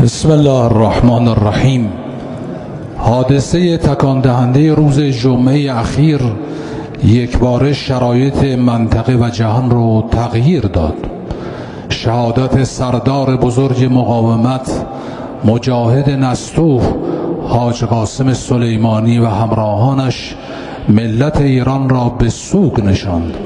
بسم الله الرحمن الرحیم. حادثه تکان دهنده روز جمعه اخیر یکباره شرایط منطقه و جهان رو تغییر داد. شهادت سردار بزرگ مقاومت مجاهد نستوه حاج قاسم سلیمانی و همراهانش ملت ایران را به سوگ نشاند.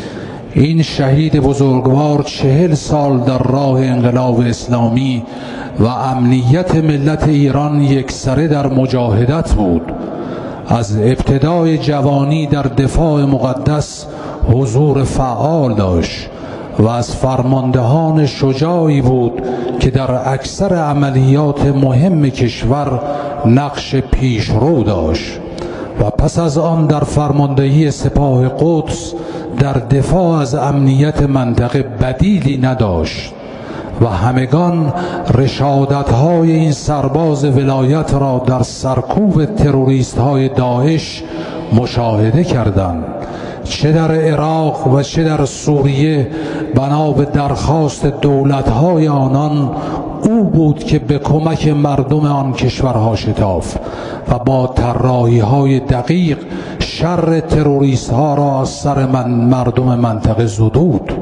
این شهید بزرگوار 40 سال در راه انقلاب اسلامی و امنیت ملت ایران یکسره در مجاهدت بود. از ابتدای جوانی در دفاع مقدس حضور فعال داشت و از فرماندهان شجاعی بود که در اکثر عملیات مهم کشور نقش پیشرو داشت و پس از آن در فرماندهی سپاه قدس در دفاع از امنیت منطقه بدیلی نداشت و همگان رشادت‌های این سرباز ولایت را در سرکوب تروریست‌های داعش مشاهده کردند. چه در عراق و چه در سوریه بنا به درخواست دولت‌های آنان او بود که به کمک مردم آن کشورها شتافت و با طراحی‌های دقیق شر تروریست‌ها را از سر مردم منطقه زدود.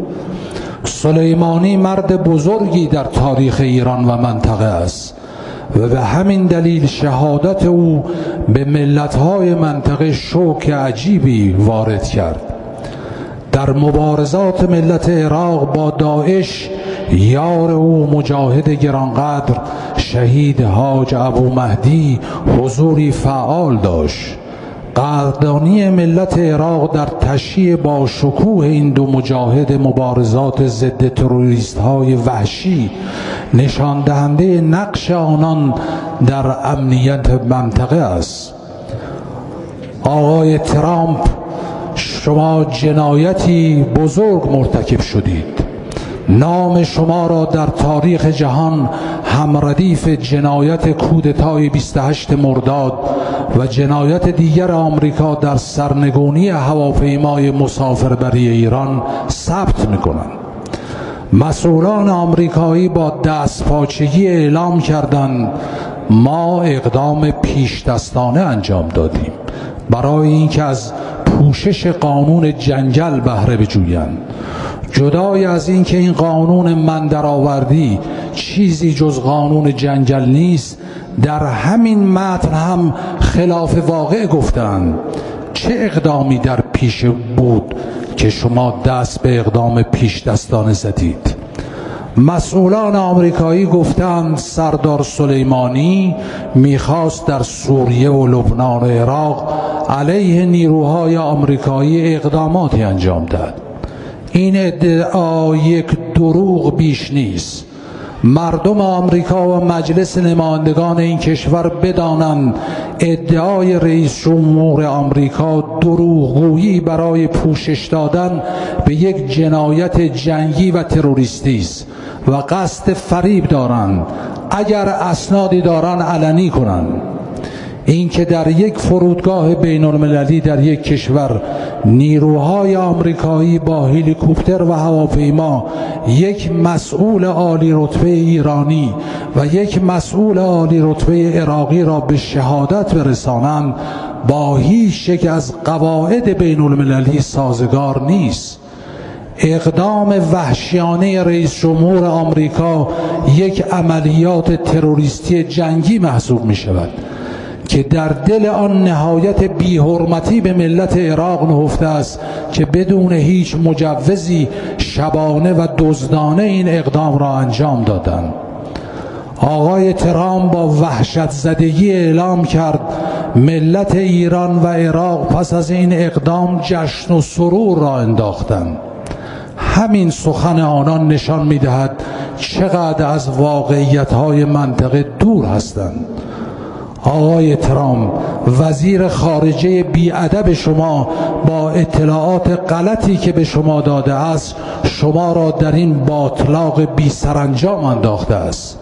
سلیمانی مرد بزرگی در تاریخ ایران و منطقه است و به همین دلیل شهادت او به ملت‌های منطقه شوک عجیبی وارد کرد. در مبارزات ملت عراق با داعش یار او مجاهد گرانقدر شهید حاج ابو مهدی حضوری فعال داشت. قدردانی ملت عراق در تشییع با شکوه این دو مجاهد مبارزات ضد تروریست‌های وحشی نشان دهنده نقش آنان در امنیت منطقه است. آقای ترامپ، شما جنایتی بزرگ مرتکب شدید. نام شما را در تاریخ جهان همردیف جنایت کودتای 28 مرداد و جنایت دیگر آمریکا در سرنگونی هواپیمای مسافربری ایران ثبت می‌کنند. مسئولان آمریکایی با دستپاچگی اعلام کردند ما اقدام پیشدستانه انجام دادیم برای اینکه از پوشش قانون جنگل بهره بجویند. جدای از اینکه این قانون من درآوردی چیزی جز قانون جنگل نیست، در همین متن هم خلاف واقع گفتند. چه اقدامی در پیش بود که شما دست به اقدام پیش دستانه زدید؟ مسئولان آمریکایی گفتند سردار سلیمانی میخواست در سوریه و لبنان و عراق علیه نیروهای آمریکایی اقداماتی انجام دهد. این ادعا یک دروغ بیش نیست. مردم آمریکا و مجلس نمایندگان این کشور بدانند ادعای رئیس جمهور آمریکا دروغگویی برای پوشش دادن به یک جنایت جنگی و تروریستی است و قصد فریب دارند. اگر اسنادی دارند علنی کنند. این که در یک فرودگاه بین المللی در یک کشور نیروهای آمریکایی با هلیکوپتر و هواپیما یک مسئول عالی رتبه ایرانی و یک مسئول عالی رتبه عراقی را به شهادت برسانند با هیچ یک از قواعد بین المللی سازگار نیست. اقدام وحشیانه رئیس جمهور آمریکا یک عملیات تروریستی جنگی محسوب می شود که در دل آن نهایت بی‌حرمتی به ملت عراق نهفته است که بدون هیچ مجوزی شبانه و دزدانه این اقدام را انجام دادند. آقای ترامپ با وحشت زدگی اعلام کرد ملت ایران و عراق پس از این اقدام جشن و سرور را انداختند. همین سخن آنان نشان می‌دهد چقدر از واقعیت‌های منطقه دور هستند. آقای ترامپ، وزیر خارجه بی‌ادب شما با اطلاعات غلطی که به شما داده است شما را در این باطلاق بی سرانجام انداخته است.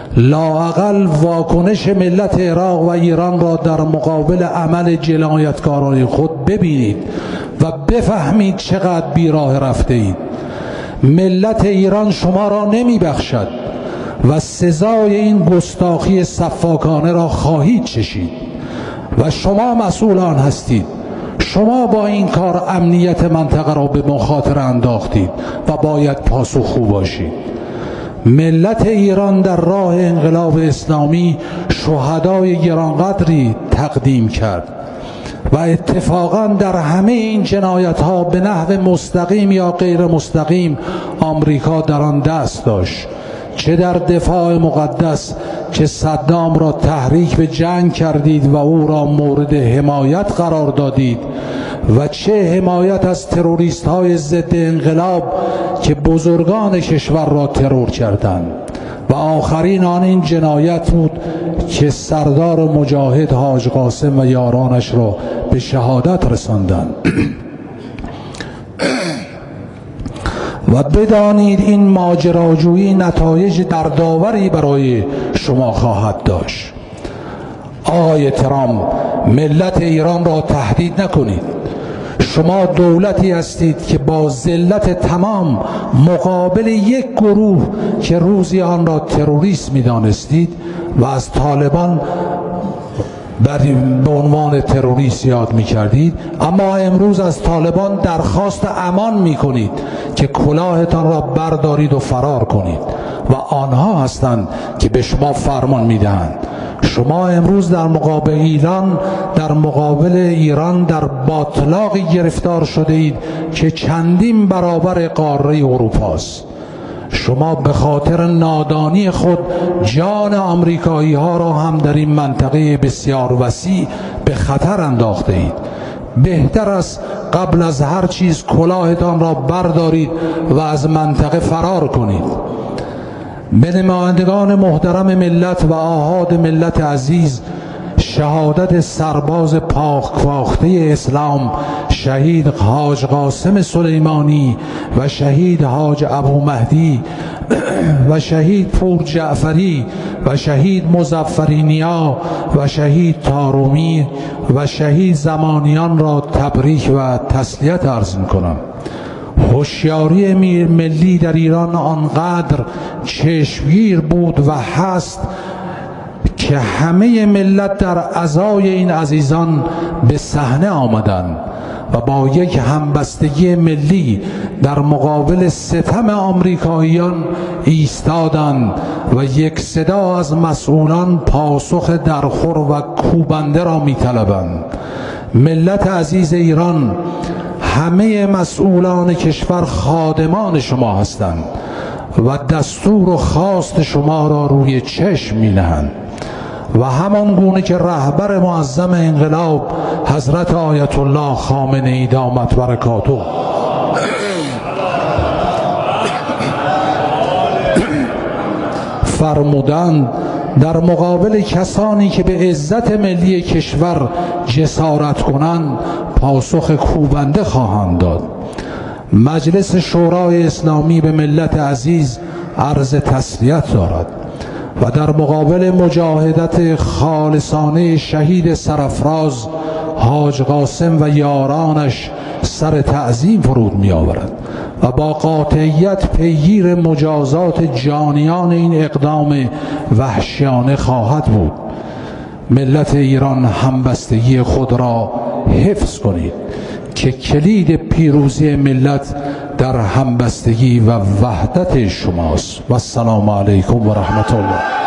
لااقل واکنش ملت عراق و ایران را در مقابل عمل جنایتکاران خود ببینید و بفهمید چقدر بیراه رفته اید. ملت ایران شما را نمی بخشد و سزای این گستاخی سفاکانه را خواهید چشید و شما مسئولان هستید. شما با این کار امنیت منطقه را به مخاطره انداختید و باید پاسخگو باشید. ملت ایران در راه انقلاب اسلامی شهدای گرانقدری تقدیم کرد و اتفاقا در همه این جنایت ها به نحو مستقیم یا غیر مستقیم آمریکا در آن دست داشت، چه در دفاع مقدس که صدام را تحریک به جنگ کردید و او را مورد حمایت قرار دادید و چه حمایت از تروریست های ضد انقلاب که بزرگان کشور را ترور کردند. و آخرین آن این جنایت بود که سردار مجاهد حاج قاسم و یارانش را به شهادت رساندند. و بدانید این ماجراجویی نتایج دردآوری برای شما خواهد داشت. آقای ترامپ، ملت ایران را تهدید نکنید. شما دولتی هستید که با ذلت تمام مقابل یک گروه که روزی آن را تروریست می‌دانستید و از طالبان به عنوان تروریست یاد می‌کردید، اما امروز از طالبان درخواست امان می‌کنید که کلاهتان را بردارید و فرار کنید و آنها هستند که به شما فرمان می‌دهند. شما امروز در مقابل ایران در باطلاقی گرفتار شده اید که چندین برابر قاره اروپاست. شما به خاطر نادانی خود جان آمریکایی ها را هم در این منطقه بسیار وسیع به خطر انداخته اید. بهتر است قبل از هر چیز کلاهتان را بردارید و از منطقه فرار کنید. به نمایندگان محترم ملت و آحاد ملت عزیز، شهادت سرباز پاکفاخته اسلام شهید حاج قاسم سلیمانی و شهید حاج ابو مهدی و شهید پور جعفری و شهید مظفرینیا و شهید تارومی و شهید زمانیان را تبریک و تسلیت عرض می‌کنم. هوشیاری ملی در ایران آنقدر چشمگیر بود و هست که همه ملت در عزای این عزیزان به صحنه آمدند و با یک همبستگی ملی در مقابل ستم آمریکاییان ایستادند و یک صدا از مسئولان پاسخ درخور و کوبنده را می‌طلبند. ملت عزیز ایران، همه مسئولان کشور خادمان شما هستند و دستور و خواست شما را روی چشم می‌نهند و همان گونه که رهبر معظم انقلاب حضرت آیت الله خامنه‌ای دامت برکاته فرمودند در مقابل کسانی که به عزت ملی کشور جسارت کنند پاسخ کوبنده خواهند داد. مجلس شورای اسلامی به ملت عزیز عرض تسلیت دارد و در مقابل مجاهدت خالصانه شهید سرافراز حاج قاسم و یارانش سر تعظیم فرود می آورد و با قاطعیت پیگیر مجازات جانیان این اقدام وحشیانه خواهد بود. ملت ایران همبستگی خود را حفظ کنید که کلید پیروزی ملت در همبستگی و وحدت شماست. و السلام علیکم و رحمت الله.